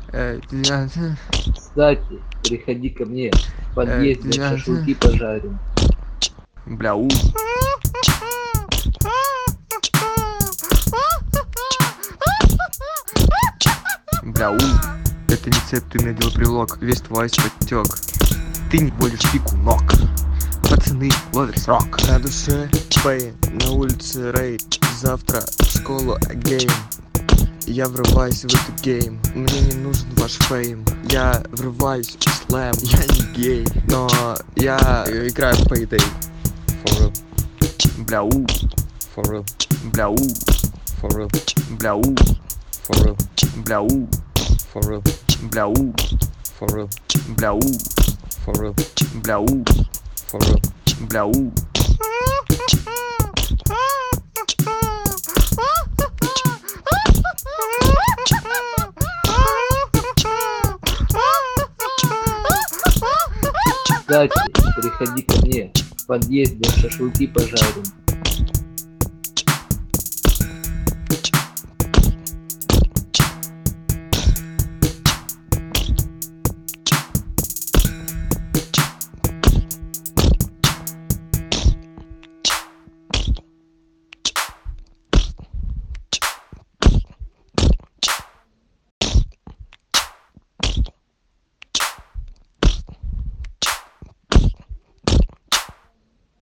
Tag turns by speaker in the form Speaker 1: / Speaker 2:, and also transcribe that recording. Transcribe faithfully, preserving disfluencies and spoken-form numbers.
Speaker 1: Э, я-
Speaker 2: Кстати, приходи ко мне в подъезд,
Speaker 1: Э,
Speaker 2: я
Speaker 1: я-
Speaker 2: шашлыки пожарим.
Speaker 1: Бля, у. Бля, у. Это не цепь, ты надел брелок, весь твой потек. Ты не болишь пику ног. Пацаны ловят срок.
Speaker 3: На душе пей, на улице рейд. Завтра в школу again. Я врываюсь в этот гейм. Мне не нужен ваш фейм. Я врываюсь в слэм. Я не гей, но я играю в Payday. For real.
Speaker 1: Бля, у.
Speaker 3: For real.
Speaker 1: Бля, у.
Speaker 3: For real.
Speaker 1: Бля, у.
Speaker 3: For real.
Speaker 1: Бля, у.
Speaker 3: For real.
Speaker 1: Бля, у.
Speaker 3: For real.
Speaker 1: Бля, у.
Speaker 3: For real.
Speaker 1: Бля, у.
Speaker 3: For real.
Speaker 1: Бля, у.
Speaker 2: Кстати, приходи ко мне в подъезд, я шашлыки пожарим.